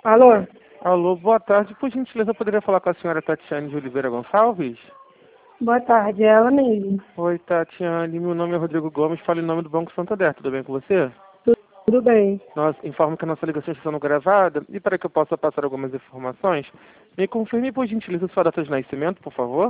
Alô? Alô, boa tarde. Por gentileza, eu poderia falar com a senhora Tatiane de Oliveira Gonçalves? Boa tarde, é ela mesmo. Oi, Tatiane. Meu nome é Rodrigo Gomes. Falo em nome do Banco Santander. Tudo bem com você? Tudo bem. Nós informo que a nossa ligação está sendo gravada e para que eu possa passar algumas informações, me confirme, por gentileza, sua data de nascimento, por favor.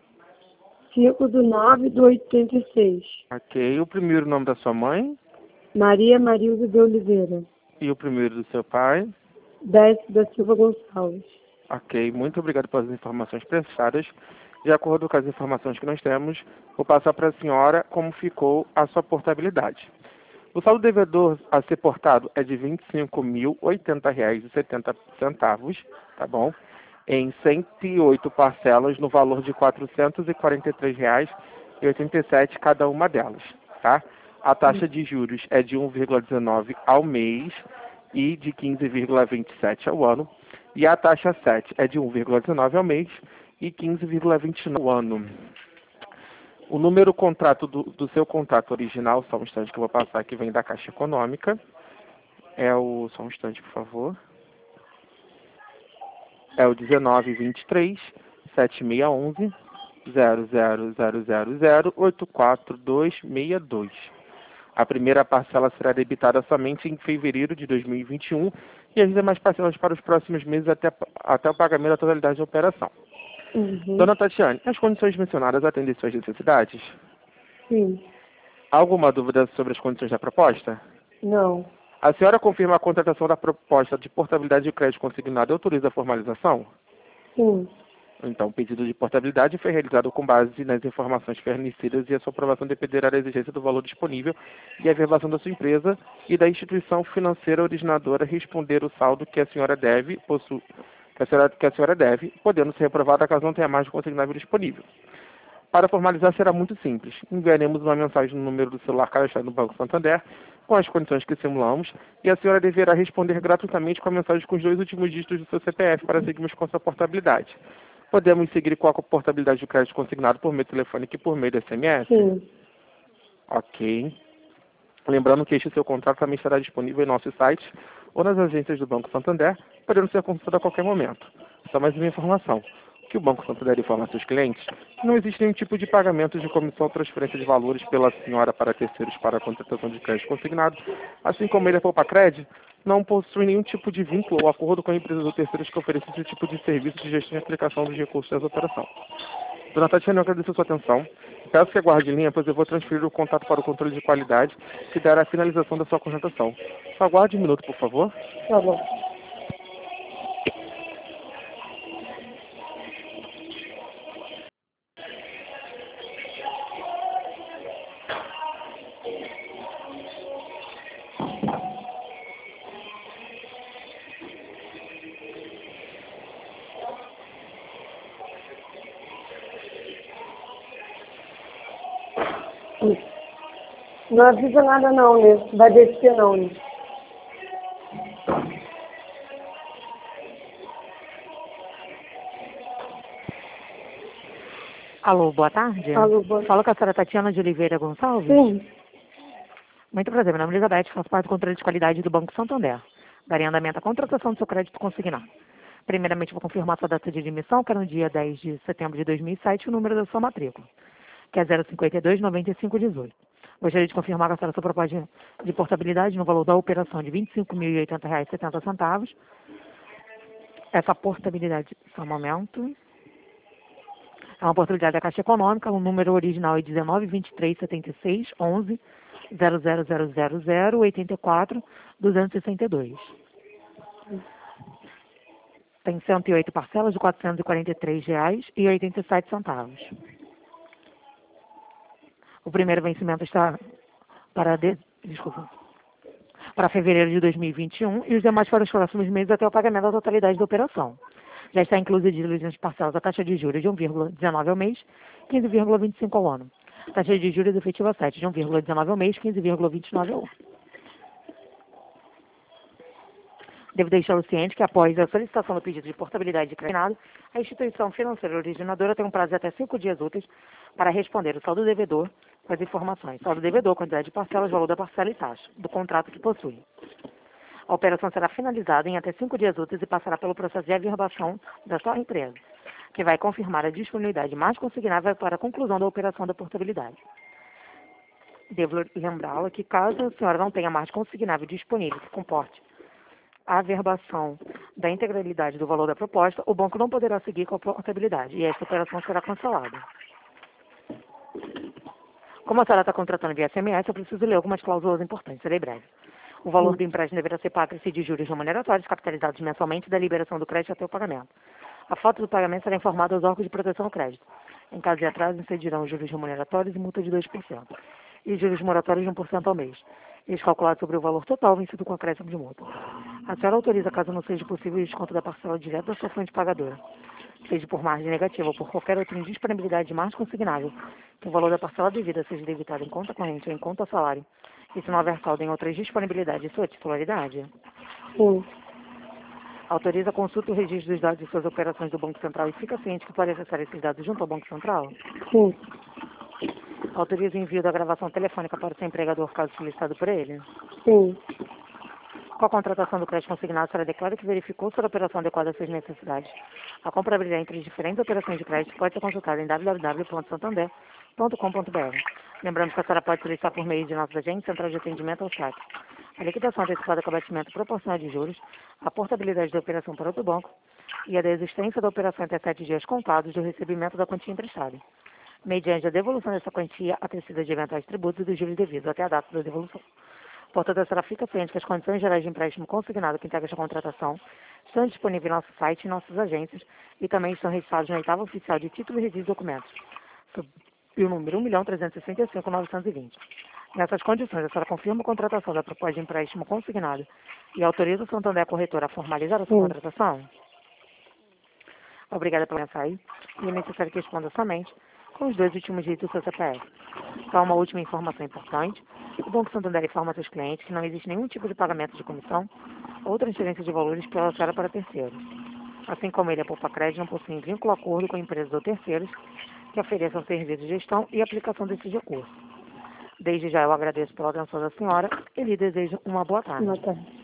5/9/86. Ok. O primeiro nome da sua mãe Maria Marilda de Oliveira. e o primeiro do seu pai. Décio da Silva Gonçalves. Ok. Muito obrigado pelas informações prestadas. De acordo com as informações que nós temos, vou passar para a senhora como ficou a sua portabilidade. O saldo devedor a ser portado é de R$ 25.080,70, tá bom? Em 108 parcelas no valor de R$ 443,87 cada uma delas, tá? A taxa de juros é de 1,19 ao mês e de 15,27 ao ano. E a taxa 7 é de 1,19 ao mês e 15,29 ao ano. O número contrato do seu contrato original, só um instante que eu vou passar, que vem da Caixa Econômica. Só um instante, por favor. É o 1923 7611 000084262. A primeira parcela será debitada somente em fevereiro de 2021 e as demais parcelas para os próximos meses até o pagamento da totalidade da operação. Uhum. Dona Tatiane, as condições mencionadas atendem suas necessidades? Sim. Alguma dúvida sobre as condições da proposta? Não. A senhora confirma a contratação da proposta de portabilidade de crédito consignado e autoriza a formalização? Sim. Então, o pedido de portabilidade foi realizado com base nas informações fornecidas e a sua aprovação dependerá da exigência do valor disponível e a verbação da sua empresa e da instituição financeira originadora responder o saldo que a senhora deve, podendo ser reprovada caso não tenha mais de consignável disponível. Para formalizar será muito simples. Enviaremos uma mensagem no número do celular cadastrado no Banco Santander com as condições que simulamos e a senhora deverá responder gratuitamente com a mensagem com os 2 últimos dígitos do seu CPF para seguirmos com sua portabilidade. Podemos seguir com a portabilidade do crédito consignado por meio telefônico e por meio de SMS? Sim. Ok. Lembrando que este seu contrato também estará disponível em nosso site ou nas agências do Banco Santander, podendo ser consultado a qualquer momento. Só mais uma informação. Que o Banco Santander informa a seus clientes que não existe nenhum tipo de pagamento de comissão ou transferência de valores pela senhora para terceiros para a contratação de crédito consignado, assim como ele é Poupa-Cred, não possui nenhum tipo de vínculo ou acordo com empresas ou terceiros que ofereçam esse tipo de serviço de gestão e aplicação dos recursos dessa operação. Dona Tatiana, eu agradeço a sua atenção. Peço que aguarde em linha, pois eu vou transferir o contato para o controle de qualidade, que dará a finalização da sua contratação. Só aguarde um minuto, por favor. Tá bom. Não avisa nada não, né? Vai descer não, né? Alô, boa tarde. Alô, boa Fala com a senhora Tatiana de Oliveira Gonçalves. Sim. Muito prazer, meu nome é Elizabeth, faço parte do controle de qualidade do Banco Santander. Darei andamento à contratação do seu crédito consignado. Primeiramente, vou confirmar sua data de admissão, que é no dia 10 de setembro de 2007, e o número da sua matrícula, que é 052-9518. Gostaria de confirmar com a senhora sua proposta de portabilidade no valor da operação de R$ 25.080,70. Essa portabilidade, só um momento, é uma portabilidade da Caixa Econômica, o número original é 19237611 000084262. Tem 108 parcelas de R$ 443,87. O primeiro vencimento está para fevereiro de 2021 e os demais para os próximos meses até o pagamento da totalidade da operação. Já está incluída de diligências parcelas a taxa de juros de 1,19 ao mês, 15,25 ao ano. Taxa de juros efetiva 7, de 1,19 ao mês, 15,29 ao ano. Devo deixá-lo ciente que, após a solicitação do pedido de portabilidade de crédito, a instituição financeira originadora tem um prazo de até 5 dias úteis para responder o saldo devedor com as informações. Saldo devedor, quantidade de parcelas, valor da parcela e taxa do contrato que possui. A operação será finalizada em até 5 dias úteis e passará pelo processo de averbação da sua empresa, que vai confirmar a disponibilidade mais consignável para a conclusão da operação da portabilidade. Devo lembrá-la que, caso a senhora não tenha margem consignável disponível que comporte a averbação da integralidade do valor da proposta, o banco não poderá seguir com a portabilidade e essa operação será cancelada. Como a senhora está contratando via SMS, eu preciso ler algumas cláusulas importantes, serei breve. O valor do empréstimo deverá ser pago de juros remuneratórios capitalizados mensalmente da liberação do crédito até o pagamento. A falta do pagamento será informada aos órgãos de proteção ao crédito. Em caso de atraso, incidirão juros remuneratórios e multa de 2%, e juros moratórios de 1% ao mês. Eles calculados sobre o valor total vencido com acréscimo de multa. A senhora autoriza, caso não seja possível, o desconto da parcela direta da sua fonte pagadora, seja por margem negativa ou por qualquer outra indisponibilidade de margem consignável, que o valor da parcela devida seja debitado em conta corrente ou em conta salário, e se não houver saldo em outras disponibilidades de sua titularidade. Sim. Autoriza a consulta e o registro dos dados de suas operações do Banco Central e fica ciente que pode acessar esses dados junto ao Banco Central? Sim. Autoriza o envio da gravação telefônica para o seu empregador, caso solicitado por ele? Sim. Com a contratação do crédito consignado, será declarado que verificou se a operação adequada às suas necessidades. A comparabilidade entre as diferentes operações de crédito pode ser consultada em www.santander.com.br. Lembramos que a senhora pode solicitar por meio de nossos agentes central de atendimento ao chat a liquidação antecipada com abatimento proporcional de juros, a portabilidade da operação para outro banco e a desistência da operação até 7 dias contados do recebimento da quantia emprestada, mediante a devolução dessa quantia acrescida de eventuais tributos e dos juros devidos até a data da devolução. Portanto, a senhora fica ciente que as condições gerais de empréstimo consignado que integram esta contratação estão disponíveis em nosso site e em nossas agências e também estão registrados na oitava oficial de título e registro de documentos, sob o número 1.365.920. Nessas condições, a senhora confirma a contratação da proposta de empréstimo consignado e autoriza o Santander a corretora a formalizar a sua contratação? Obrigada pela mensagem e é necessário que responda somente com os 2 últimos dígitos do seu CPF. Só uma última informação importante. O Banco Santander informa a seus clientes que não existe nenhum tipo de pagamento de comissão ou transferência de valores pela senhora para terceiros. Assim como ele, a Poupa Crédito, não possui vínculo ou acordo com empresas ou terceiros que ofereçam serviços de gestão e aplicação desses recursos. Desde já eu agradeço pela atenção da senhora e lhe desejo uma boa tarde. Boa tarde.